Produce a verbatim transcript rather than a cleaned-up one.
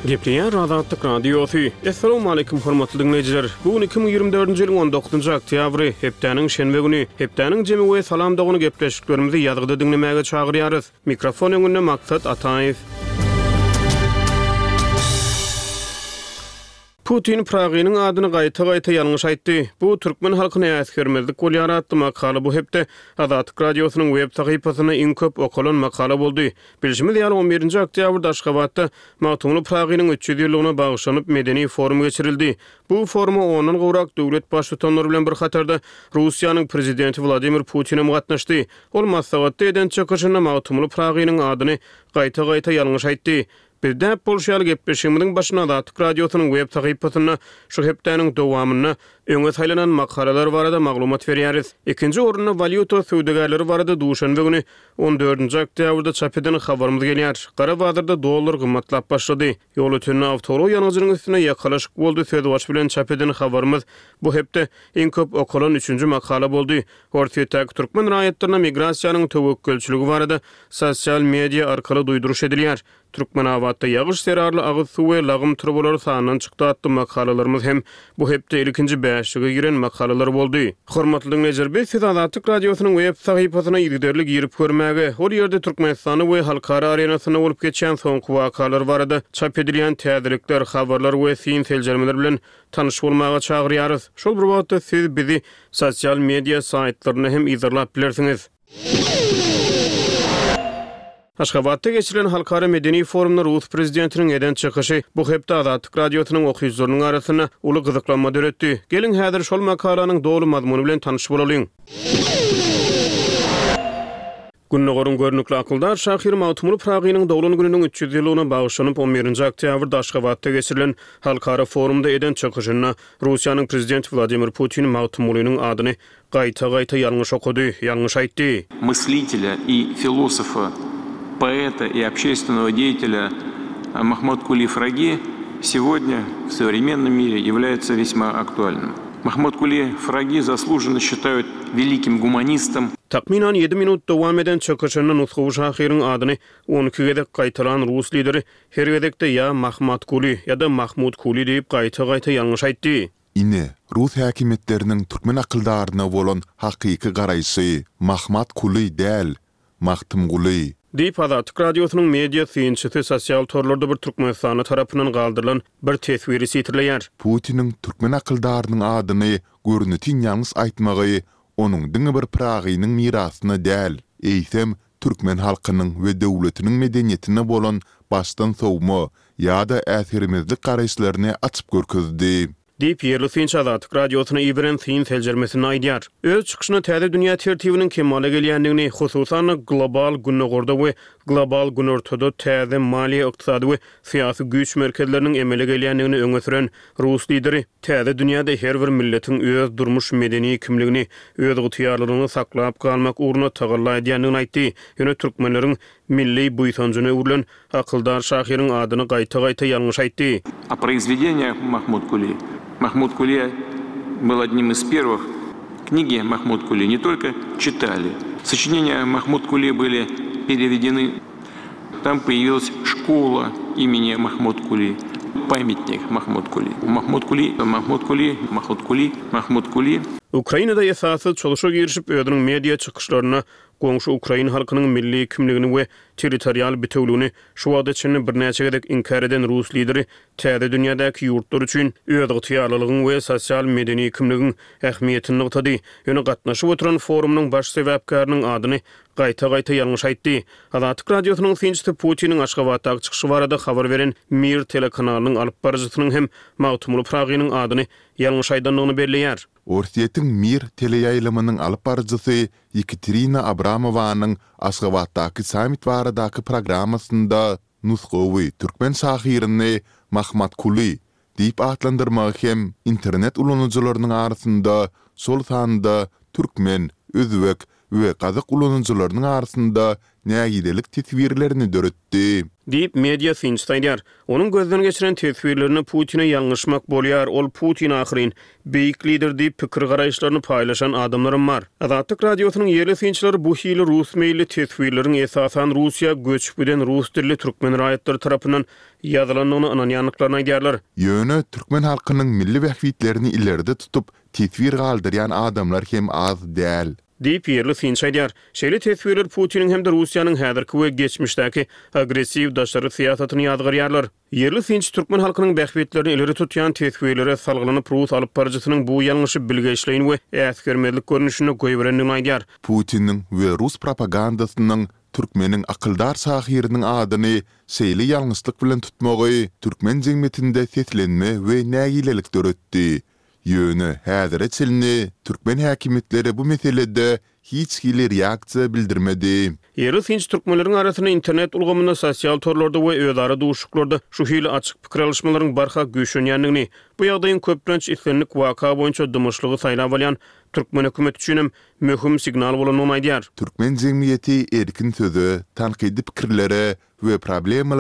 Gepleyen Azadlyk Radiosu. Assalamu alaykum hormatly dinleyijiler. Bu iki bin ýygrimi dördünji ýylyň on dokuzynjy oktýabry, hepdeniň şenbe güni. Hepdeniň jemi we salamdagyny gepleşiklerimizi ýazgyda dinlemäge çagyrýarys. Mikrofon öňünde Maksat Ataýew. Putin Pragynyň adyny gaýta-gaýta ýalňyş aýtdy. Bu türkmen halkyna äsgermezlik bolýar atdy makaly bu hepde Azadlyk Radiosynyň web sahypasyna iň köp okulan makala boldy. Bilişimiz ýaly on birinji oktýabrda Aşgabatda Magtumly Pragynyň üç ýüz ýyllygyna bagşlanyp medeni forum geçirildi. Bu foruma ondan gowrak döwlet baş tutanlary bilen bir hatarda Russiýanyň prezidenti Vladimir Putin gatnaşdy. Ol Moskowada eden çykyşynda Magtumly Pragynyň adyny gaýta-gaýta ýalňyş aýtdy. Bizde Polşaly gepleşigimiň başyna Azadlyk Radiosynyň web sahypasyna şu hepdeniň dowamyna öňe saýlanan makalalar barada maglumat berýäris. Ikinji orunda valyuta söwdegarlary barada duşanbe güni on dördünji oktýabrda çap eden habarymyz gelýär. Gara bazarda dollar gymmatlap başlady. Ýol ötünde awtoro ýanyjynyň üstüne ýakalaşyk boldy. Söwdebaş bilen çap eden habarymyz bu hepde iň köp okulan üçünji makala boldy. Ortaýa türkmen raýatlaryna migrasiýanyň töwekkülçiligi barada sosial media arkaly duýduruş edilýär. Türkmen awatda ýagyş serarly agyz suw we lagym turbolary sanyny çykdy atdy makalalarymyz hem bu hepde ilkinji beşige giren makalalar boldy. Hormatly dinleyijiler, biz Azadlyk Radiosynyň web sahypasyna ýigderlik girip görmäge, ol ýerde Türkmenistany we halkara arenasyna bolup geçen soňky wakalar barada çap edilýän täzelikler, habarlar we fin seljermeler bilen tanyş bolmaga çagyrýarys. Şol bir wagtda siz bizi sosial media saýtlaryna hem izlap bilersiňiz. Aşgabatda geçirilen halkara medeni forumda Rus prezidentinin eden çykyşy bu hepde Azadlyk Radiosynyň okuýucularynyň arasyna uly gyzyklanma döretdi. Gelin häzir şol makalanyň dolu mazmuny bilen tanyş bolalyň. Günnägörün görnükli akyldar Şahir Magtumly Pragynyň dowlany gününiň üç ýüz ýyllygyna bagşlanyp on birinji oktýabrda Aşgabatda geçirilen halkara forumda eden çykyşyna Russiýanyň prezidenti Vladimir Putin Magtumlynyň adyny gaýta-gaýta ýalňyş okudy, ýalňyş aýtdy. Мыслителя и философа, поэта и общественного деятеля Махмуд Кули Фраги сегодня в современном мире является весьма актуальным. Махмуд Кули Фраги заслуженно считают великим гуманистом. Takminan ýedi minut dowam eden çykyşynyň Nusxu Şahiryň adyny on iki gezek gaýtaran Rus lideri her gezekde ya Mahmud Kuli ya da Mahmud Kuli diýip gaýta-gaýta ýalňyş aýtdy. Ine Rus häkimetleriniň türkmen akyldaryna bolan hakyky garaýşy Mahmud Kuli däl, Magtum Kuli. Diýip Azadlyk Radiosynyň media synçysy sosial torlarda bir Türkmenistany tarapynyň galdyrylan bir teswiri sitirleýär. Putiniň türkmen akyldarynyň adyny görnütin ýalňys aýtmagy onuň diňe bir Pragynyň mirasyna däl, eýsem türkmen halkynyň we döwletiniň medeniýetine bolan başdan sowma ýa-da äsirimizlik garaýşlaryny açyp görkezdi. Diýip ýerli synç Azadlyk Radiosyna ibren syn seljermesini aýdýar. Öz çykyşyna täze dünýä tertibiniň kemale gelýändigini, hususan global günnägörde we global günortada täze maliýe ykdysady we syýasy güýç merkezleriniň emele gelýändigini öňe süren Rus lideri täze dünýäde her bir milletiň öz durmuş medeni kimligini, öz gytyarlygyny saklap kalmak uğruna tagalladýanyny aýtdy. Ýöne türkmenleriň milli buýsanjyny urulan akyldar Şahiryň adyny gaýta-gaýta ýalňyş aýtdy. А произведение Махмуд Кули. Махмуд Кули был одним из первых. Книги Махмуд Кули не только читали. Сочинения Махмуд Кули были переведены. Там появилась школа имени Махмуд Кули. Памятник Махмуд Кули. Махмуд Кули, Махмуд Кули, Махмуд Кули, Махмуд Кули. Ukraynada esasy çalışa girişip ödünün media çıkışlarına goňşy Ukrayn halkynyň milli kimligini we territorial bütünlüğini şu wagtda içinde bir näçe gedek inkar eden Rus lideri täze dünýädäki ýurtlar üçin öz gytyarlylygyň we sosial medeni kimligiň ähmiýetini ýokady. Ýöne gatnaşyp oturan forumyň baş sebäpkarynyň adyny gaýta-gaýta ýalňyş aýtdy. Azadlyk Radiosynyň synçysy Putiniň Aşgabatdaky çykyşy barada habar beren Mir telekanalynyň alyp barjysynyň hem Magtumly Pragynyň adyny ýalňyş aýdanlygyny belleýär. Ortaýetin Mir teleýaýlamynyň alyp barjysy Ekaterina Abramowanyň Aşgabatdaky samit baradaky programmasynda Nusxowy türkmen şahirini Mahmud Kuli diýip atlandyrmak hem internet ulanjylarynyň arasynda sol sanda türkmen, özbek we gazyk ulanjylarynyň arasynda nägidelik tesbirlerini döretdi. Deyip media finçtaýdýar. Onun gözden geçiren tesbirlerini Putin'e ýalňyşmak bolýar. Ol Putin ahyryň beýik lider diýip pikir garaýşlaryny paýlaşan adamlarym bar. Azatlyk radiosynyň ýerli finçleri bu hili Rus meýilli tesbirleriň esasan Russiýa göçüpden Rus dilli türkmen raýatlary tarapyndan ýazylanyny ananýanlyklaryna aýdýarlar. Ýöne türkmen halkynyň milli wähbitlerini ilerde tutup tesbir galdyrýan adamlar hem az däl. Deyip yerli finçaýdýar. Şeýle tesbirler Putiniň hem de Russiýanyň häzirki we geçmişdäki agressiw daşary syýasatyny ýadgyrýarlar. Yerli finç türkmen halkynyň bähbetlerini ileri tutýan tesbirlere salgylanyp Rus alyp barjysynyň bu ýalňyşy bilgeçleýin we äsgermezlik görnüşine goýberendigini aýdýar. Putiniň we Rus propagandasynyň türkmeniň akyldar sahiriniň adyny şeýle ýalňyslyk bilen tutmagy türkmen jemgyýetinde seslenme we nägilelik döretdi. Ýöne häzir etselini türkmen häkimetleri bu meselede hiç hili reaksiýa bildirmedi. Yerli finç türkmenleriň arasyna internet ulgamynda sosial torlarda we özara duşuklarda şu hili açyk pikir alışmalaryň barha güýçlenýändigini, bu ýagdaýyň köplenç islenlik waka boýunça dymyşlygy saýlap alýan türkmen hökümeti üçin möhüm signal bolanyny aýdýar. Türkmen jemgyýeti erkin sözü, tanqidi pikirlere we problemalar